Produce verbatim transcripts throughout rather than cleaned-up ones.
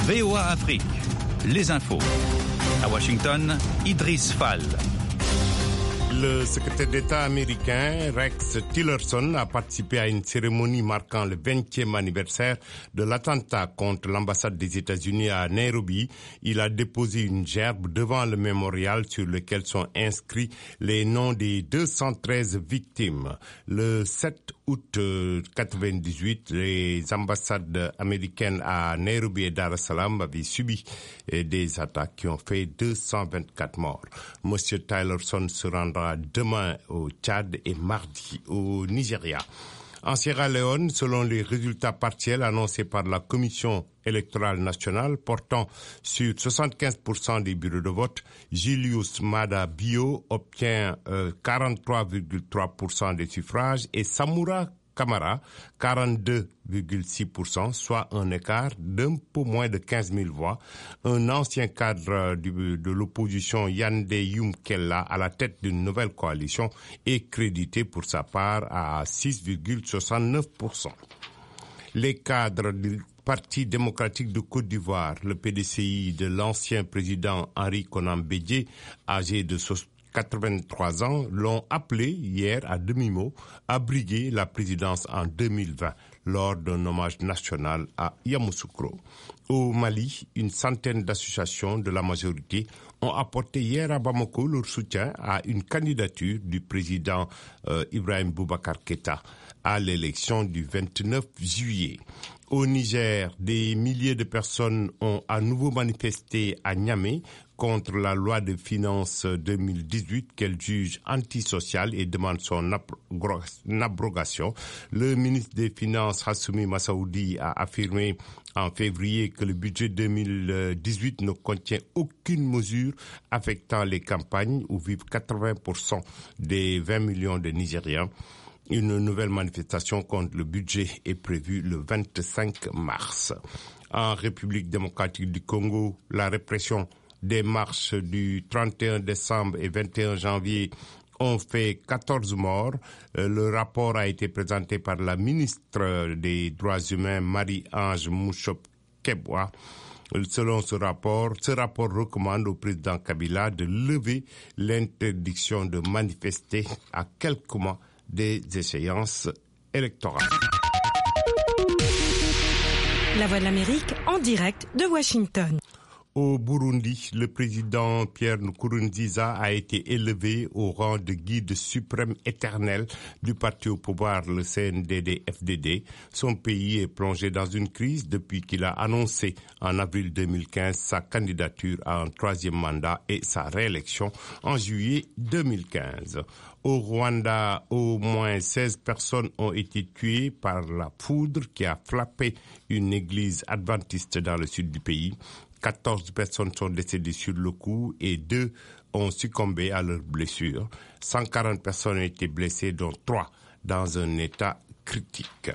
V O A Afrique, les infos. À Washington, Idriss Fall. Le secrétaire d'État américain Rex Tillerson a participé à une cérémonie marquant le vingtième anniversaire de l'attentat contre l'ambassade des États-Unis à Nairobi. Il a déposé une gerbe devant le mémorial sur lequel sont inscrits les noms des deux cent treize victimes. Le sept août quatre-vingt-dix-huit, les ambassades américaines à Nairobi et Dar es Salaam avaient subi des attaques qui ont fait deux cent vingt-quatre morts. Monsieur Tillerson se rendra demain au Tchad et mardi au Nigeria. En Sierra Leone, selon les résultats partiels annoncés par la Commission électorale nationale portant sur soixante-quinze pour cent des bureaux de vote, Julius Maada Bio obtient euh, quarante-trois virgule trois pour cent des suffrages et Samura Camara, quarante-deux virgule six pour cent, soit un écart d'un peu moins de quinze mille voix. Un ancien cadre de, de l'opposition, Yande Youm Kella, à la tête d'une nouvelle coalition, est crédité pour sa part à six virgule soixante-neuf pour cent. Les cadres du Parti démocratique de Côte d'Ivoire, le P D C I de l'ancien président Henri Konan Bédié, âgé de quatre-vingt-trois ans, l'ont appelé hier à demi-mot à briguer la présidence en deux mille vingt lors d'un hommage national à Yamoussoukro. Au Mali, une centaine d'associations de la majorité ont apporté hier à Bamako leur soutien à une candidature du président euh, Ibrahim Boubacar Keïta à l'élection du vingt-neuf juillet. Au Niger, des milliers de personnes ont à nouveau manifesté à Niamey contre la loi de finances deux mille dix-huit qu'elle juge antisociale et demande son abrogation. Le ministre des Finances, Hassoumi Massaoudi, a affirmé en février que le budget deux mille dix-huit ne contient aucune mesure affectant les campagnes où vivent quatre-vingts pour cent des vingt millions de Nigériens. Une nouvelle manifestation contre le budget est prévue le vingt-cinq mars. En République démocratique du Congo, la répression des marches du trente et un décembre et vingt et un janvier ont fait quatorze morts. Le rapport a été présenté par la ministre des Droits humains, Marie-Ange Mouchop-Kebwa. Selon ce rapport, ce rapport recommande au président Kabila de lever l'interdiction de manifester à quelques mois des échéances électorales. La Voix de l'Amérique en direct de Washington. Au Burundi, le président Pierre Nkurunziza a été élevé au rang de guide suprême éternel du parti au pouvoir, le C N D D F D D. Son pays est plongé dans une crise depuis qu'il a annoncé en avril deux mille quinze sa candidature à un troisième mandat et sa réélection en juillet deux mille quinze. Au Rwanda, au moins seize personnes ont été tuées par la foudre qui a frappé une église adventiste dans le sud du pays. quatorze personnes sont décédées sur le coup et deux ont succombé à leurs blessures. cent quarante personnes ont été blessées, dont trois dans un état critique.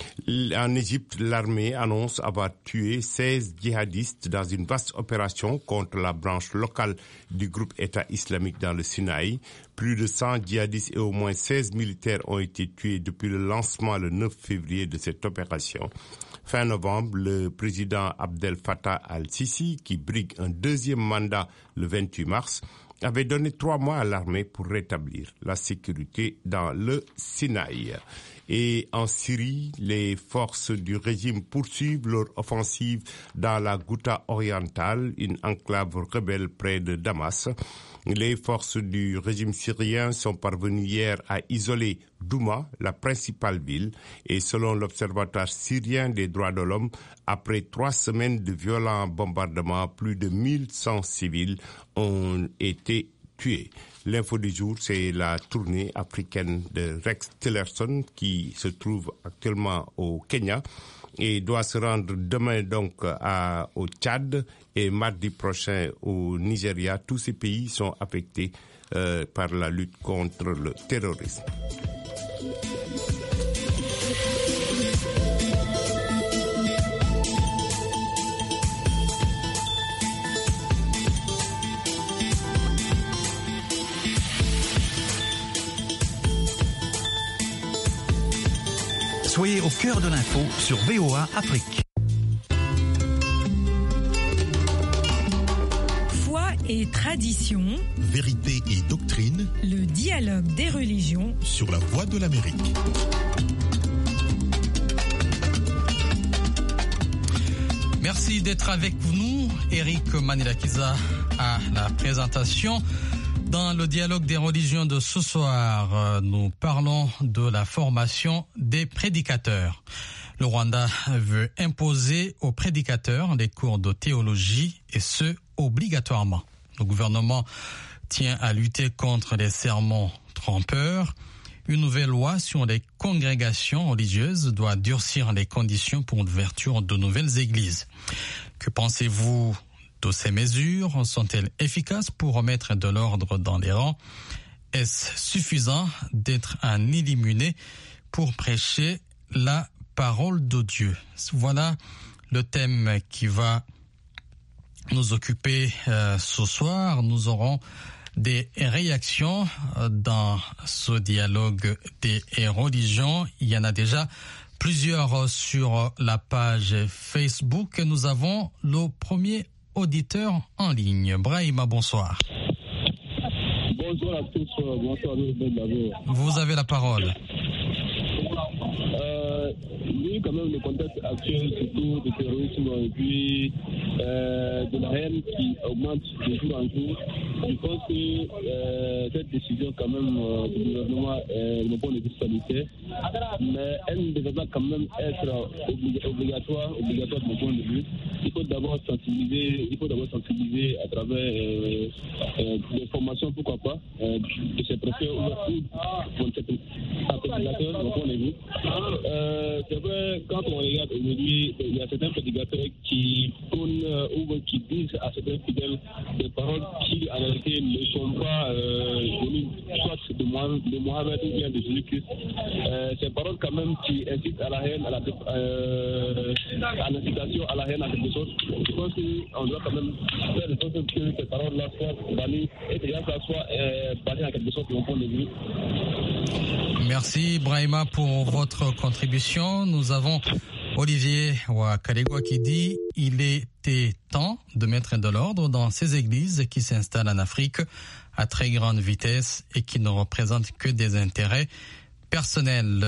En Égypte, l'armée annonce avoir tué seize djihadistes dans une vaste opération contre la branche locale du groupe État islamique dans le Sinaï. Plus de cent djihadistes et au moins seize militaires ont été tués depuis le lancement le neuf février de cette opération. Fin novembre, le président Abdel Fattah al-Sisi, qui brigue un deuxième mandat le vingt-huit mars, avait donné trois mois à l'armée pour rétablir la sécurité dans le Sinaï. Et en Syrie, les forces du régime poursuivent leur offensive dans la Ghouta orientale, une enclave rebelle près de Damas. Les forces du régime syrien sont parvenues hier à isoler Douma, la principale ville, et selon l'Observatoire syrien des droits de l'homme, après trois semaines de violents bombardements, plus de mille cent civils ont été tués. L'info du jour, c'est la tournée africaine de Rex Tillerson qui se trouve actuellement au Kenya et doit se rendre demain donc à, au Tchad et mardi prochain au Nigeria. Tous ces pays sont affectés euh, par la lutte contre le terrorisme. Soyez au cœur de l'info sur V O A Afrique. et tradition, vérité et doctrine, le dialogue des religions sur la Voix de l'Amérique. Merci d'être avec nous. Eric Manilakiza à la présentation. Dans le dialogue des religions de ce soir, nous parlons de la formation des prédicateurs. Le Rwanda veut imposer aux prédicateurs les cours de théologie et ce, obligatoirement. Le gouvernement tient à lutter contre les sermons trompeurs. Une nouvelle loi sur les congrégations religieuses doit durcir les conditions pour l'ouverture de nouvelles églises. Que pensez-vous de ces mesures? Sont-elles efficaces pour remettre de l'ordre dans les rangs? Est-ce suffisant d'être un illuminé pour prêcher la parole de Dieu? Voilà le thème qui va nous occuper euh, ce soir. Nous aurons des réactions dans ce dialogue des religions. Il y en a déjà plusieurs sur la page Facebook. Nous avons le premier auditeur en ligne. Brahima, bonsoir. Bonsoir à tous. Bonsoir. Vous avez la parole. Euh, oui, quand même, le contexte actuel, surtout du terrorisme et puis euh, de la haine qui augmente de jour en jour, je pense que euh, cette décision, quand même, euh, du gouvernement est le point de vue sanitaire, mais elle ne devrait pas quand même être oblig- obligatoire, obligatoire de mon point de vue. Il faut d'abord sensibiliser, il faut d'abord sensibiliser à travers euh, euh, des formations, pourquoi pas, euh, de ces préfets ou pour certains prédicateurs, de mon point de vue. Euh, c'est vrai, quand on regarde aujourd'hui, il y a certains prédicateurs qui prônent euh, ou qui disent à certains fidèles des paroles qui, en réalité, ne sont pas euh, venues soit de Mohamed, de Mohamed ou bien de Jésus-Christ. Euh, ces paroles, quand même, qui incitent à la haine, à la euh, à l'incitation à la haine, en quelque sorte. Je pense qu'on doit quand même faire de sorte que ces paroles-là soient bannies et que ça soit euh, banni en quelque sorte de mon point de vue. Merci Brahima pour votre contribution. Nous avons Olivier Wakalegwa qui dit « Il était temps de mettre de l'ordre dans ces églises qui s'installent en Afrique à très grande vitesse et qui ne représentent que des intérêts personnels. »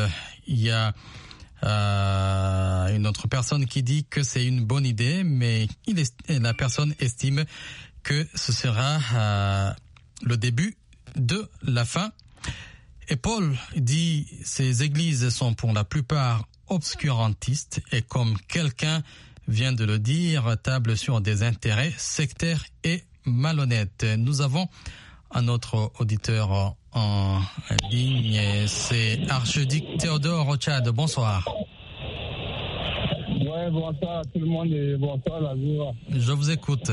Il y a euh, une autre personne qui dit que c'est une bonne idée, mais il est, la personne estime que ce sera euh, le début de la fin. Et Paul dit « Ces églises sont pour la plupart obscurantistes et comme quelqu'un vient de le dire, tablent sur des intérêts sectaires et malhonnêtes. » Nous avons un autre auditeur en ligne, c'est Archiduc Théodore Rochad. Bonsoir. Ouais, bonsoir à tout le monde et bonsoir la joie. Je vous écoute.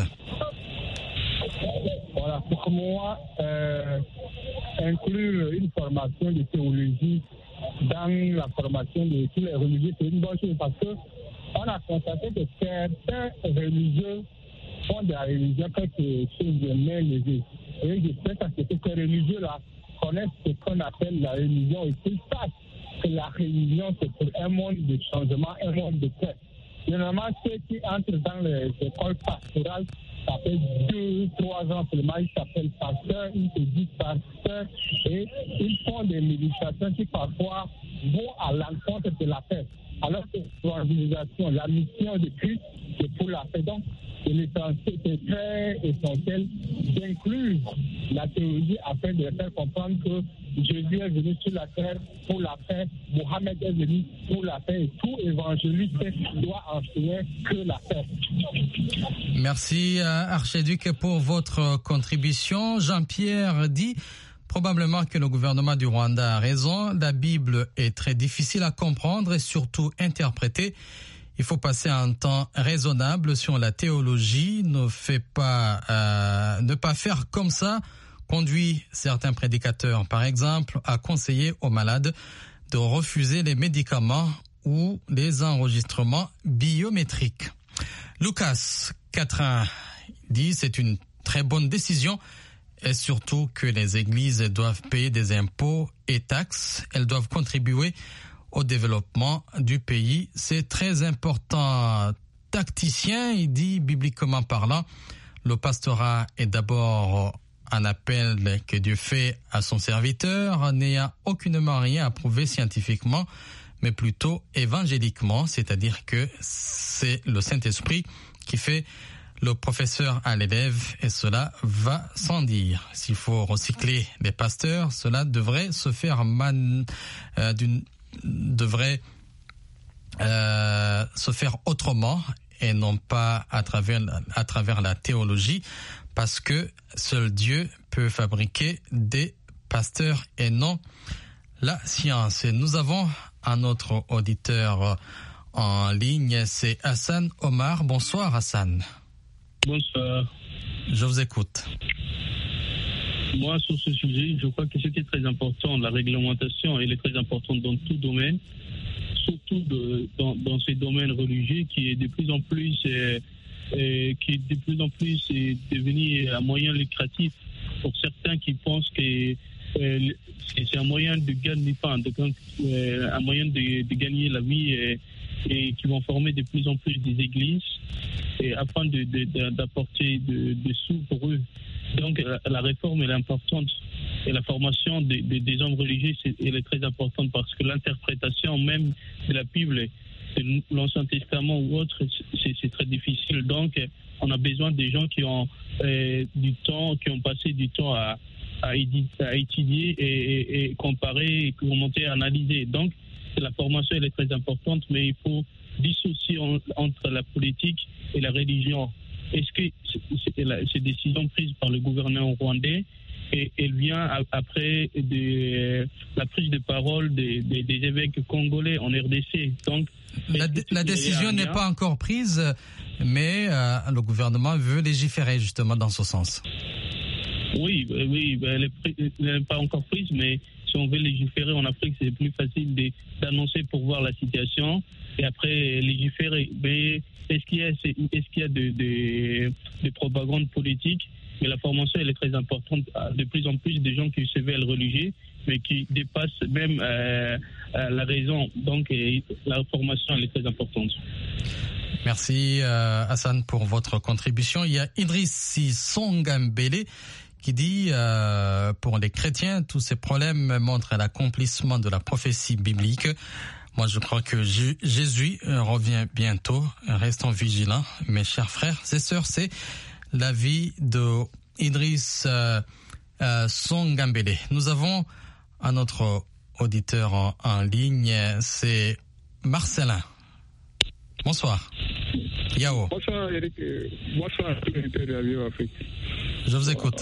Voilà, pour moi, euh, inclure une formation de théologie dans la formation de tous les religieux, c'est une bonne chose parce que on a constaté que certains religieux font de la religion quelque chose de main levée. Et j'espère que ces religieux-là connaissent ce qu'on appelle la religion et qu'ils sachent que la religion, c'est pour un monde de changement, un monde de paix. Généralement, ceux qui entrent dans les écoles pastorales, ça fait deux, trois ans seulement, ils s'appellent pasteurs, ils se disent pasteurs et ils font des méditations qui parfois vont à l'encontre de la paix. Alors que l'organisation, la mission de Christ, c'est pour la paix. Donc, c'est très essentiel d'inclure la théologie afin de faire comprendre que Jésus est venu sur la terre pour la paix, Mohamed est venu pour la paix et tout évangéliste doit enseigner que la paix. Merci Archiduc pour votre contribution. Jean-Pierre dit probablement que le gouvernement du Rwanda a raison. La Bible est très difficile à comprendre et surtout interpréter. Il faut passer un temps raisonnable sur la théologie. Ne fait pas, euh, ne pas faire comme ça conduit certains prédicateurs, par exemple, à conseiller aux malades de refuser les médicaments ou les enregistrements biométriques. Lucas Catrin dit c'est une très bonne décision et surtout que les églises doivent payer des impôts et taxes. Elles doivent contribuer au développement du pays. C'est très important. Tacticien, il dit, bibliquement parlant, Le pastorat est d'abord un appel que Dieu fait à son serviteur, n'ayant aucunement rien à prouver scientifiquement, mais plutôt évangéliquement, c'est-à-dire que c'est le Saint-Esprit qui fait le professeur à l'élève, et cela va sans dire. S'il faut recycler les pasteurs, cela devrait se faire man, euh, d'une, devrait euh, se faire autrement et non pas à travers à travers la théologie, parce que seul Dieu peut fabriquer des pasteurs et non la science. Et nous avons un autre auditeur en ligne, c'est Hassan Omar. Bonsoir Hassan. Bonsoir. Je vous écoute. Moi, sur ce sujet, je crois que ce qui est très important, la réglementation, elle est très importante dans tout domaine, surtout de, dans, dans ces domaines religieux qui est de plus en plus, euh, euh, qui est de plus en plus euh, devenu un moyen lucratif pour certains qui pensent que euh, c'est un moyen de gagner, enfin, de, euh, un moyen de, de gagner la vie et, et qui vont former de plus en plus des églises et afin de, de, de, d'apporter des de sous pour eux. Donc la, la réforme elle est importante et la formation des, des, des hommes religieux c'est, elle est très importante parce que l'interprétation même de la Bible, de l'Ancien Testament ou autre, c'est, c'est très difficile. Donc on a besoin des gens qui ont euh, du temps, qui ont passé du temps à, à, éditer, à étudier et, et, et comparer, et commenter, analyser. Donc la formation elle est très importante, mais il faut dissocier en, entre la politique et la religion. Est-ce que ces décisions prises par le gouvernement rwandais et elle vient après de, la prise de parole des, des, des évêques congolais en R D C. Donc, la, la décision n'est pas encore prise, mais euh, le gouvernement veut légiférer justement dans ce sens. Oui, oui, elle n'est pas encore prise, mais si on veut légiférer en Afrique, c'est plus facile de, d'annoncer pour voir la situation et après légiférer. Mais est-ce qu'il y a, est-ce qu'il y a de, de, de propagande politique? Mais la formation, elle est très importante. De plus en plus de gens qui se veulent religieux, mais qui dépassent même euh, la raison. Donc, la formation, elle est très importante. Merci euh, Hassan pour votre contribution. Il y a Idriss Songambele qui dit euh, pour les chrétiens, tous ces problèmes montrent l'accomplissement de la prophétie biblique. Moi, je crois que Jésus revient bientôt. Restons vigilants, mes chers frères et sœurs. C'est l'avis de Idriss euh, euh, Songambele. Nous avons un autre auditeur en, en ligne, c'est Marcelin. Bonsoir. Yao. Bonsoir Eric. Bonsoir à tous les interviewés Afrique. Je vous écoute.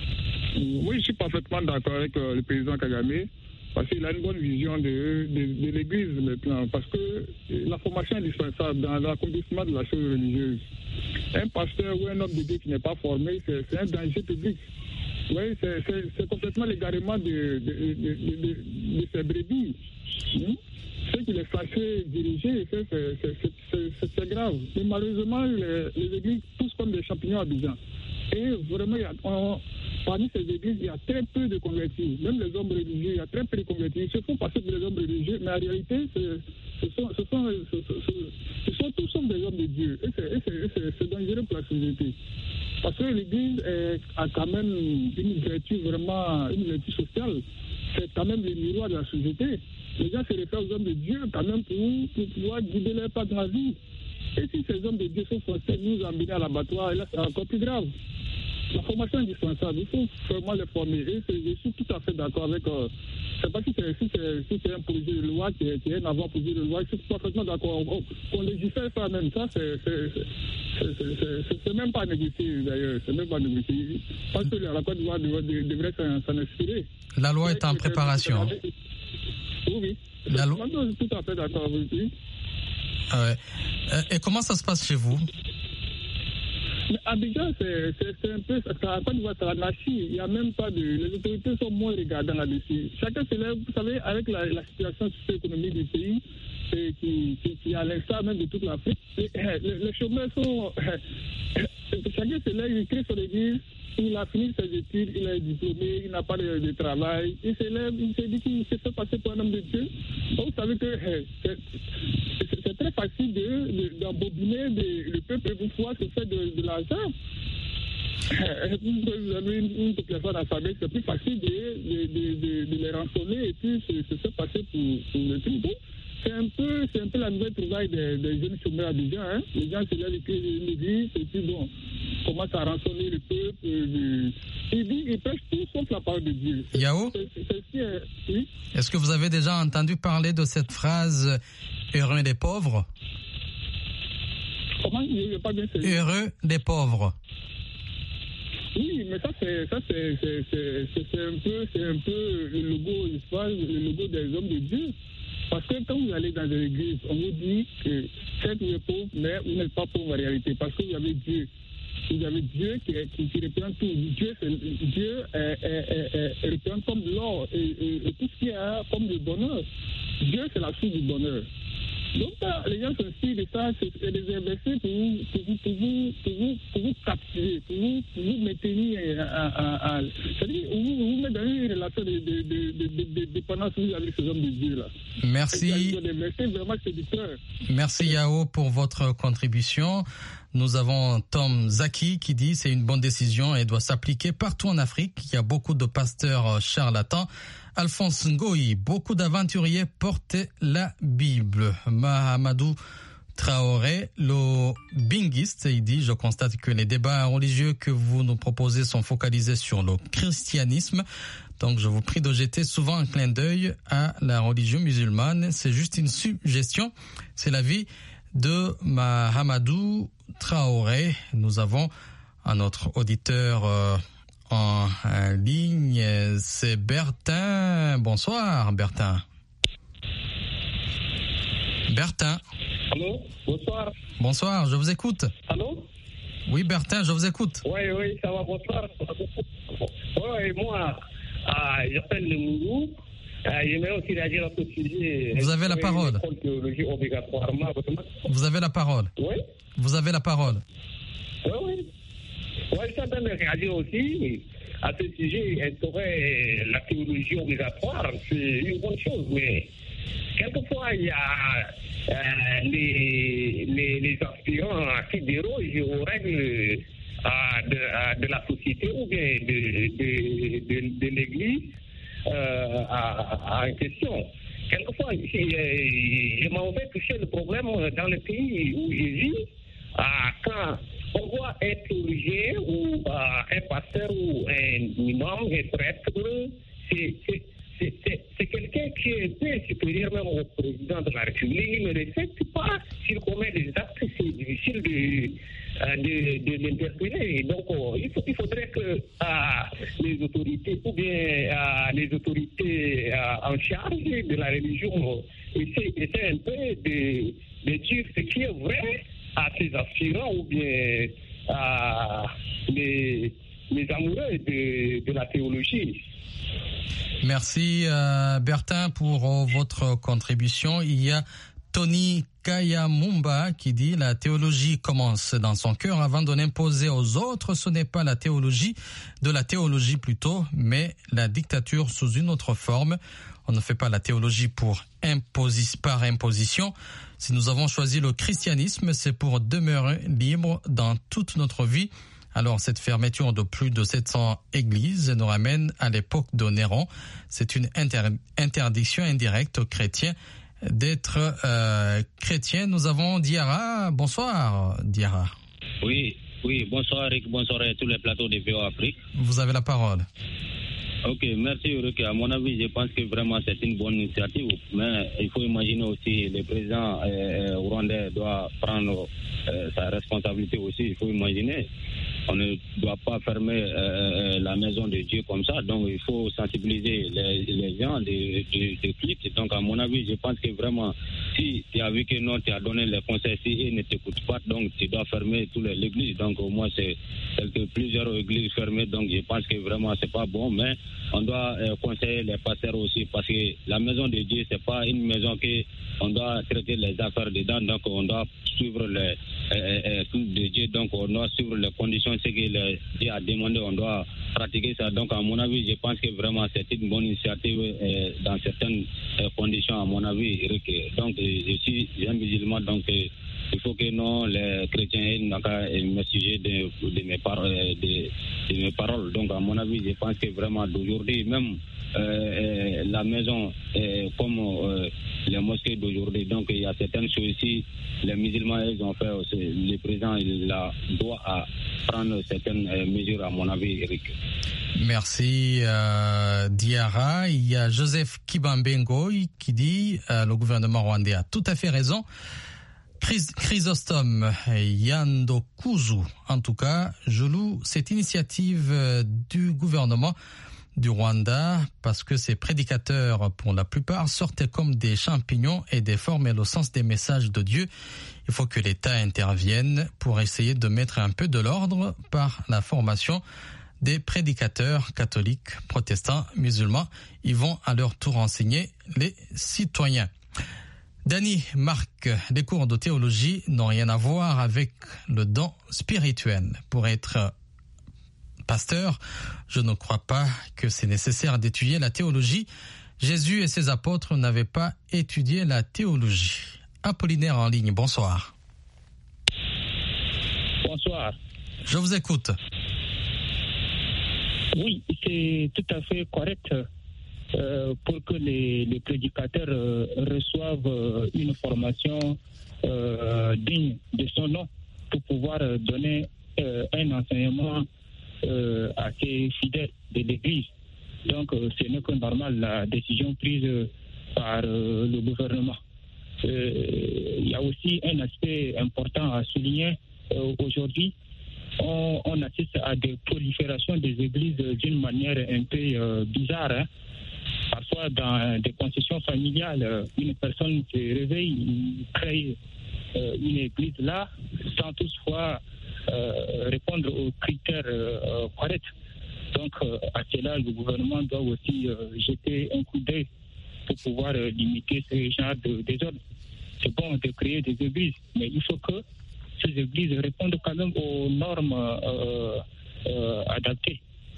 Oui, je suis parfaitement d'accord avec euh, le président Kagame. Parce qu'il a une bonne vision de, de, de l'Église maintenant. Parce que la formation est indispensable dans l'accomplissement de la chose religieuse. Un pasteur ou un homme de Dieu qui n'est pas formé, c'est, c'est un danger public. Oui, c'est, c'est, c'est complètement l'égarement de, de, de, de, de, de ces brebis. Hmm? Ce qui les fâchés diriger, c'est, c'est, c'est, c'est, c'est, c'est grave. Mais malheureusement, les, les églises poussent comme des champignons à Abidjan. Et vraiment, il y a, on, parmi ces églises, il y a très peu de convertis. Même les hommes religieux, il y a très peu de convertis. Ils se font passer pour des hommes religieux, mais en réalité, c'est, ce, sont, ce, sont, ce, ce, ce sont tous sont des hommes de Dieu. Et c'est, et c'est, et c'est, c'est dangereux pour la société. Parce que l'Église est, a quand même une vertu vraiment, une vertu sociale. C'est quand même le miroir de la société. Les gens se réfèrent aux hommes de Dieu quand même pour, pour pouvoir guider leur pas dans la vie. Et si ces hommes de Dieu sont forcés de nous emmener à l'abattoir, et là c'est encore plus grave. La formation est indispensable, il faut vraiment les former. Et je suis tout à fait d'accord avec. Euh, je ne sais pas si c'est, si, c'est, si c'est un projet de loi qui est, qui est un avant-projet de loi, je suis parfaitement d'accord. On, on légifère ça même, ça, c'est, c'est, c'est, c'est, c'est, c'est même pas négocié d'ailleurs. C'est même pas négocié. Parce que la Côte d'Ivoire devrait s'en inspirer. La loi est en préparation. Oui, oui. La loi... Je suis tout à fait d'accord avec vous. Ouais. Et comment ça se passe chez vous? Mais Abidjan, c'est, c'est, c'est un peu, ça, quand on voit ça, il n'y a même pas de, les autorités sont moins regardant là-dessus. Chacun se lève, vous savez, avec la, la situation socio-économique du pays, et qui, qui, qui est à l'instar même de toute l'Afrique, et, euh, les, les chômeurs sont, euh, chacun se lève, il crée son église, il a fini ses études, il est diplômé, il n'a pas de, de travail, il se lève, il se dit qu'il se fait passer pour un homme de Dieu. Donc, vous savez que euh, c'est, c'est, c'est très facile de, de, d'embobiner de, le peuple pour pouvoir se faire de, de l'argent. vous avez une, une population analphabète, c'est plus facile de, de, de, de, de les rançonner et puis se, se faire passer pour, pour le truc. Donc, c'est un peu, c'est un peu la nouvelle trouvaille des, des jeunes chômeurs à Abidjan. Hein. Les gens se lèvent une église et puis bon, commencent à rançonner le peuple. Euh, ils disent, ils prêchent tout sauf la parole de Dieu. C'est, Yao, c'est, c'est, c'est, c'est, oui? Est-ce que vous avez déjà entendu parler de cette phrase « heureux des pauvres » ? Comment? Je n'ai pas bien saisi. Heureux des pauvres. Oui, mais ça c'est ça c'est c'est, c'est, c'est, c'est un peu c'est un peu le logo, le logo des hommes de Dieu. Parce que quand vous allez dans l'église, on vous dit que certes vous êtes pauvre, mais vous n'êtes pas pauvre en réalité, parce que vous avez Dieu. Vous avez Dieu qui, qui, qui représente tout. Dieu, c'est, Dieu est, est, est, est, représente comme l'or et, et, et tout ce qui est comme le bonheur. Dieu, c'est la source du bonheur. Donc, là, les gens s'inspirent de ça, c'est des versets pour vous, pour vous, pour vous, pour vous, pour vous captiver, pour vous, pour vous maintenir à, à, à, c'est-à-dire, vous, vous mettez dans une relation de, de, de, de, de, de dépendance avec ces hommes de Dieu, là. Merci. Des versets vraiment séducteurs. Merci Yao pour votre contribution. Nous avons Tom Zaki qui dit c'est une bonne décision et doit s'appliquer partout en Afrique. Il y a beaucoup de pasteurs charlatans. Alphonse Ngoï, beaucoup d'aventuriers portaient la Bible. Mahamadou Traoré, le binguiste, il dit, je constate que les débats religieux que vous nous proposez sont focalisés sur le christianisme. Donc je vous prie de jeter souvent un clin d'œil à la religion musulmane. C'est juste une suggestion. C'est l'avis de Mahamadou Traoré. Nous avons un autre auditeur euh, en ligne, c'est Bertin. Bonsoir Bertin. Bertin. Allô, bonsoir. Bonsoir, je vous écoute. Allô? Oui Bertin, je vous écoute. Oui, oui, ça va, bonsoir. Oui, moi, euh, j'appelle le Mourou. Euh, J'aimerais aussi réagir à ce sujet. Vous avez la parole. Vous avez la parole. Oui. Vous avez la parole. Oui, oui. Oui, je suis en train de réagir aussi à ce sujet. Instaurer la théologie obligatoire, c'est une bonne chose, mais quelquefois, il y a euh, les, les, les aspirants qui dérogent aux règles euh, de, euh, de la société ou bien de, de, de, de l'Église euh, à, à en question. Quelquefois, je m'en vais toucher le problème dans le pays où je vis, euh, quand on voit un théologien ou euh, un pasteur ou un imam, un prêtre, c'est, c'est, c'est, c'est, c'est quelqu'un qui est un peu supérieur même au président de la République. Il ne respecte pas, s'il commet des actes, c'est difficile de, euh, de, de l'interpeller. Donc, euh, il, faut, il faudrait que euh, les autorités, ou bien euh, les autorités euh, en charge de la religion, essaient, essaient un peu de, de dire ce qui est vrai à ces aspirants ou bien à les, les amoureux de, de la théologie. Merci euh, Bertin pour euh, votre contribution. Il y a Tony Kayamumba qui dit la théologie commence dans son cœur avant de l'imposer aux autres. Ce n'est pas la théologie, de la théologie plutôt, mais la dictature sous une autre forme. On ne fait pas la théologie pour imposi- par imposition. Si nous avons choisi le christianisme, c'est pour demeurer libre dans toute notre vie. Alors, cette fermeture de plus de sept cents églises nous ramène à l'époque de Néron. C'est une inter- interdiction indirecte aux chrétiens d'être euh, chrétiens. Nous avons Diarra. Bonsoir, Diarra. Oui, oui, bonsoir Eric, bonsoir à tous les plateaux de V O Afrique. Vous avez la parole. Ok, merci Eric. À mon avis, je pense que vraiment c'est une bonne initiative, mais il faut imaginer aussi le président euh, rwandais doit prendre euh, sa responsabilité aussi. Il faut imaginer, on ne doit pas fermer euh, la maison de Dieu comme ça, donc il faut sensibiliser les, les gens de, de, de culte. Donc à mon avis, je pense que vraiment, si tu as vu que non, tu as donné les conseils, si ils ne t'écoutent pas, donc tu dois fermer toutes les églises. Donc au moins c'est quelques, plusieurs églises fermées, donc je pense que vraiment c'est pas bon, mais on doit euh, conseiller les pasteurs aussi, parce que la maison de Dieu, c'est pas une maison que on doit traiter les affaires dedans, donc on doit suivre les euh, trucs de Dieu, donc on doit suivre les conditions, ce que Dieu a demandé, on doit pratiquer ça. Donc à mon avis, je pense que vraiment c'est une bonne initiative euh, dans certaines euh, conditions, à mon avis, Eric. Donc je suis un musulman, donc euh, Il faut que non, les chrétiens n'ont qu'à me sujet de, de, mes par, de, de mes paroles. Donc, à mon avis, je pense que vraiment d'aujourd'hui, même euh, la maison, euh, comme euh, les mosquées d'aujourd'hui, donc il y a certaines choses ici, les musulmans, ils ont fait, aussi, le président, il a, doit à prendre certaines euh, mesures, à mon avis, Eric. Merci euh, Diarra. Il y a Joseph Kibambengoy qui dit euh, le gouvernement rwandais a tout à fait raison. Chrysostome Yandokuzu, en tout cas, je loue cette initiative du gouvernement du Rwanda parce que ces prédicateurs, pour la plupart, sortent comme des champignons et déforment le sens des messages de Dieu. Il faut que l'État intervienne pour essayer de mettre un peu de l'ordre par la formation des prédicateurs catholiques, protestants, musulmans. Ils vont à leur tour enseigner les citoyens. Dany marque, les cours de théologie n'ont rien à voir avec le don spirituel. Pour être pasteur, je ne crois pas que c'est nécessaire d'étudier la théologie. Jésus et ses apôtres n'avaient pas étudié la théologie. Apollinaire en ligne, bonsoir. Bonsoir. Je vous écoute. Oui, c'est tout à fait correct. Euh, pour que les, les prédicateurs euh, reçoivent euh, une formation euh, digne de son nom pour pouvoir euh, donner euh, un enseignement euh, assez fidèle de l'Église. Donc, euh, ce n'est que normal la décision prise euh, par euh, le gouvernement. Euh, il y a aussi un aspect important à souligner euh, aujourd'hui. On, on assiste à des proliférations des églises d'une manière un peu euh, bizarre. Hein. Parfois, dans des concessions familiales, une personne se réveille, crée euh, une église là, sans toutefois euh, répondre aux critères euh, corrects. Donc, euh, à cela, le gouvernement doit aussi euh, jeter un coup d'œil pour pouvoir euh, limiter ce genre de désordre. C'est bon de créer des églises, mais il faut que ces églises répondent quand même aux normes euh, euh, adaptées.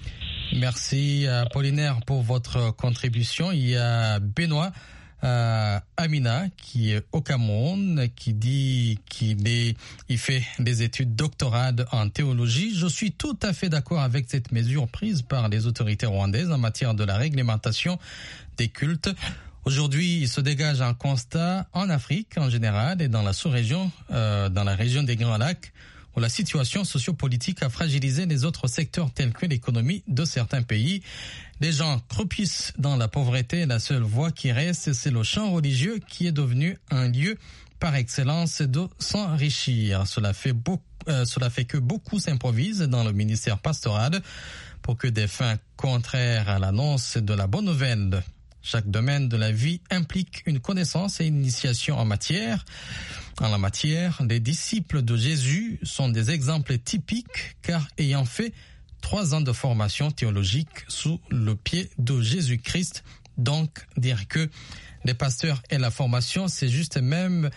Merci Apollinaire pour votre contribution. Il y a Benoît euh, Amina qui est au Cameroun, qui dit qu'il est, il fait des études doctorales en théologie. Je suis tout à fait d'accord avec cette mesure prise par les autorités rwandaises en matière de la réglementation des cultes. Aujourd'hui, il se dégage un constat en Afrique en général et dans la sous-région, euh, dans la région des Grands Lacs, où la situation sociopolitique a fragilisé les autres secteurs tels que l'économie de certains pays. Les gens croupissent dans la pauvreté et la seule voie qui reste, c'est le champ religieux qui est devenu un lieu par excellence de s'enrichir. Cela fait, beaucoup, euh, cela fait que beaucoup s'improvisent dans le ministère pastoral pour que des fins contraires à l'annonce de la bonne nouvelle. Chaque domaine de la vie implique une connaissance et une initiation en matière. En la matière, les disciples de Jésus sont des exemples typiques car ayant fait trois ans de formation théologique sous le pied de Jésus-Christ, donc dire que les pasteurs et la formation, c'est juste même,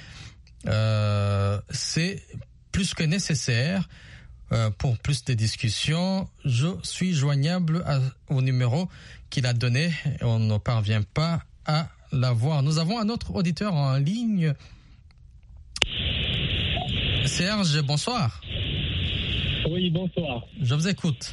euh, c'est plus que nécessaire. Euh, pour plus de discussions, je suis joignable à, au numéro qu'il a donné. On ne parvient pas à l'avoir. Nous avons un autre auditeur en ligne. Serge, bonsoir. Oui, bonsoir. Je vous écoute.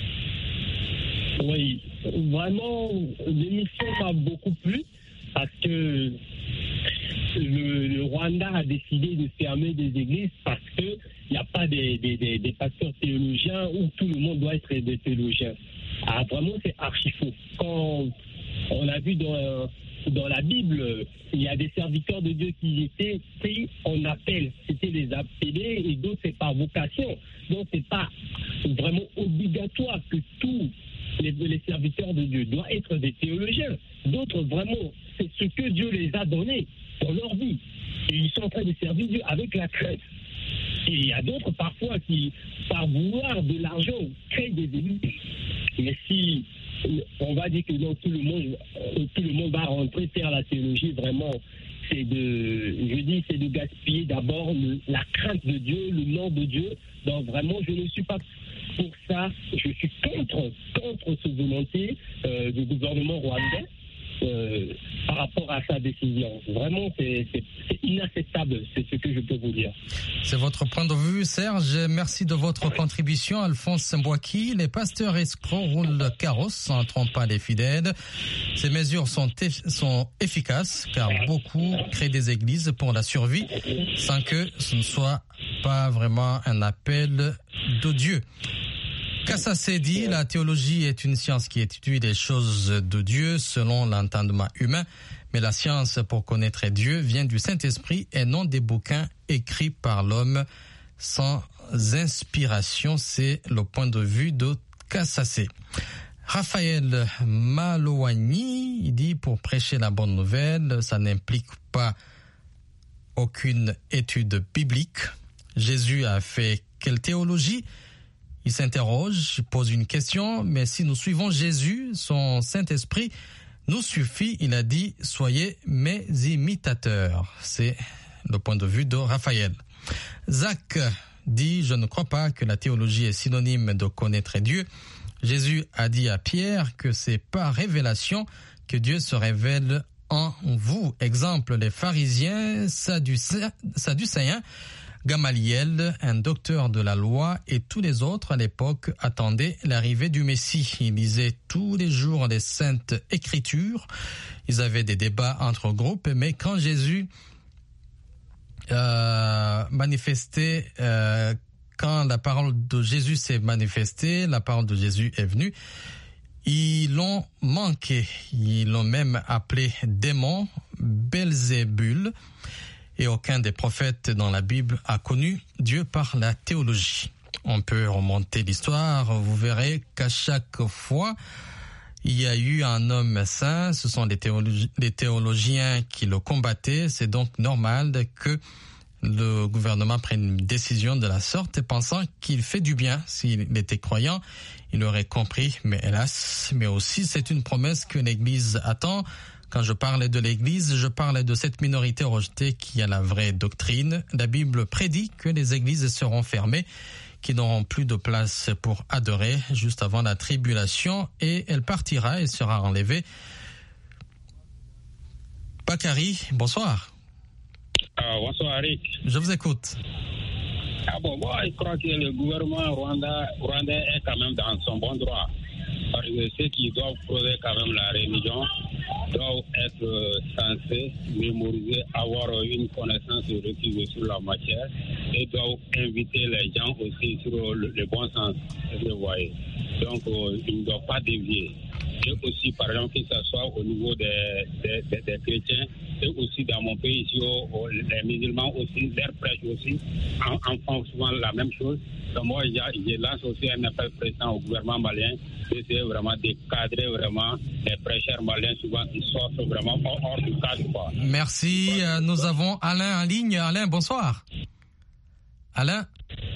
Oui, vraiment, l'émission m'a beaucoup plu parce que le, le Rwanda a décidé de fermer des églises parce qu'il n'y a pas des, des, des, des pasteurs théologiens où tout le monde doit être des théologiens. Ah, vraiment, c'est archi faux. Quand on a vu dans, dans la Bible, il y a des serviteurs de Dieu qui étaient pris en appel. C'était les appelés et d'autres, c'est par vocation. Donc, c'est pas vraiment obligatoire que tous les, les serviteurs de Dieu doivent être des théologiens. D'autres, vraiment, c'est ce que Dieu les a donné dans leur vie. Et ils sont en train de servir Dieu avec la crainte. Et il y a d'autres, parfois, qui, par vouloir de l'argent, créent des églises. Mais si on va dire que non, tout le monde, tout le monde va rentrer faire la théologie, vraiment, c'est de, je dis, c'est de gaspiller d'abord le, la crainte de Dieu, le nom de Dieu. Donc vraiment, je ne suis pas pour ça. Je suis contre, contre cette volonté euh, du gouvernement rwandais. euh, par rapport à sa décision. Vraiment, c'est, c'est, c'est inacceptable, c'est ce que je peux vous dire. C'est votre point de vue, Serge. Merci de votre contribution, Alphonse Mbouaki. Les pasteurs escrocs roulent carrosse en trompant les fidèles. Ces mesures sont, eff- sont efficaces car beaucoup créent des églises pour la survie sans que ce ne soit pas vraiment un appel de Dieu. Kassassé dit, la théologie est une science qui étudie les choses de Dieu selon l'entendement humain, mais la science pour connaître Dieu vient du Saint-Esprit et non des bouquins écrits par l'homme sans inspiration. C'est le point de vue de Kassassé. Raphaël Malouani, il dit, pour prêcher la bonne nouvelle, ça n'implique pas aucune étude biblique. Jésus a fait quelle théologie ? Il s'interroge, pose une question, mais si nous suivons Jésus, son Saint-Esprit nous suffit. Il a dit, soyez mes imitateurs. C'est le point de vue de Raphaël. Zach dit, je ne crois pas que la théologie est synonyme de connaître Dieu. Jésus a dit à Pierre que c'est par révélation que Dieu se révèle en vous. Exemple, les pharisiens, sadducéens, Gamaliel, un docteur de la loi, et tous les autres à l'époque attendaient l'arrivée du Messie. Ils lisaient tous les jours les saintes écritures. Ils avaient des débats entre groupes, mais quand Jésus euh, manifestait, euh, quand la parole de Jésus s'est manifestée, la parole de Jésus est venue, ils l'ont manqué. Ils l'ont même appelé démon, Belzébul. Et aucun des prophètes dans la Bible a connu Dieu par la théologie. On peut remonter l'histoire, vous verrez qu'à chaque fois, il y a eu un homme saint, ce sont les, théologi- les théologiens qui le combattaient, c'est donc normal que le gouvernement prenne une décision de la sorte, pensant qu'il fait du bien. S'il était croyant, il aurait compris, mais hélas, mais aussi c'est une promesse que l'Église attend. Quand je parlais de l'Église, je parlais de cette minorité rejetée qui a la vraie doctrine. La Bible prédit que les églises seront fermées, qui n'auront plus de place pour adorer juste avant la tribulation, et elle partira et sera enlevée. Bakary, bonsoir. Ah, bonsoir, Eric. Je vous écoute. Ah bon, moi, je crois que le gouvernement rwandais, rwandais est quand même dans son bon droit. Parce que ceux qui doivent poser quand même la religion doivent être censés mémoriser, avoir une connaissance requise sur la matière et doivent inviter les gens aussi sur le, le bon sens, vous voyez. Donc, euh, ils ne doivent pas dévier. Et aussi, par exemple, que ce soit au niveau des, des, des, des chrétiens, et aussi dans mon pays ici, au, les musulmans aussi, leurs prêches aussi, en, en font souvent la même chose. Donc moi, je, je lance aussi un appel président au gouvernement malien d'essayer vraiment de cadrer vraiment les prêcheurs maliens, souvent ils sortent vraiment hors du cadre. Quoi. Merci. Euh, nous avons Alain en ligne. Alain, bonsoir. Alain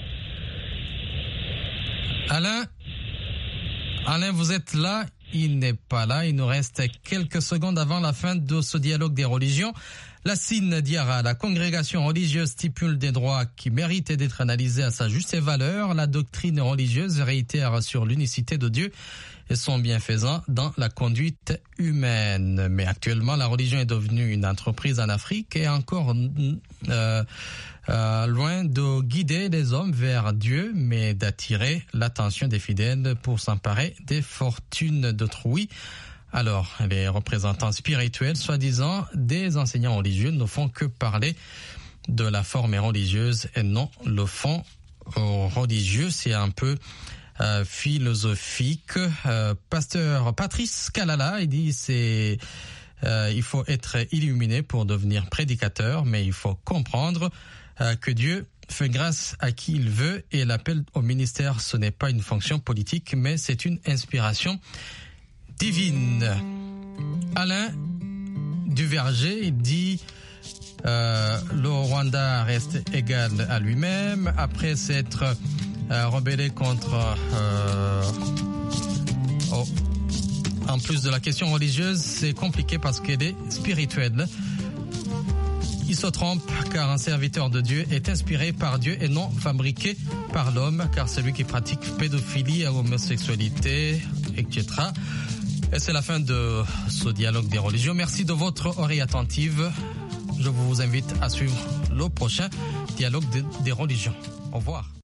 Alain Alain, vous êtes là? Il n'est pas là. Il nous reste quelques secondes avant la fin de ce dialogue des religions. Lassine Diarra, la congrégation religieuse stipule des droits qui méritent d'être analysés à sa juste valeur. La doctrine religieuse réitère sur l'unicité de Dieu et son bienfaisant dans la conduite humaine. Mais actuellement, la religion est devenue une entreprise en Afrique et encore euh, euh, loin de guider les hommes vers Dieu, mais d'attirer l'attention des fidèles pour s'emparer des fortunes d'autrui. Alors, les représentants spirituels, soi-disant des enseignants religieux, ne font que parler de la forme religieuse et non le fond religieux. C'est un peu euh, philosophique. Euh, pasteur Patrice Kalala, il dit c'est euh, il faut être illuminé pour devenir prédicateur, mais il faut comprendre euh, que Dieu fait grâce à qui il veut et l'appel au ministère, ce n'est pas une fonction politique, mais c'est une inspiration divine. Alain Duverger, il dit euh, le Rwanda reste égal à lui-même après s'être euh, rebellé contre euh, oh, en plus de la question religieuse, c'est compliqué parce qu'elle est spirituelle. Il se trompe car un serviteur de Dieu est inspiré par Dieu et non fabriqué par l'homme, car celui qui pratique pédophilie, homosexualité, et cetera Et c'est la fin de ce dialogue des religions. Merci de votre oreille attentive. Je vous invite à suivre le prochain dialogue des religions. Au revoir.